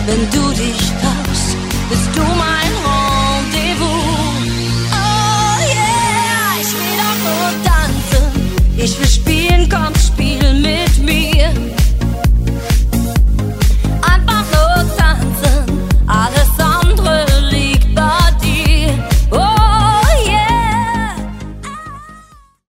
Wenn du dich traust, bist du mein Rendezvous. Oh yeah, ich will doch nur tanzen, ich will spielen, komm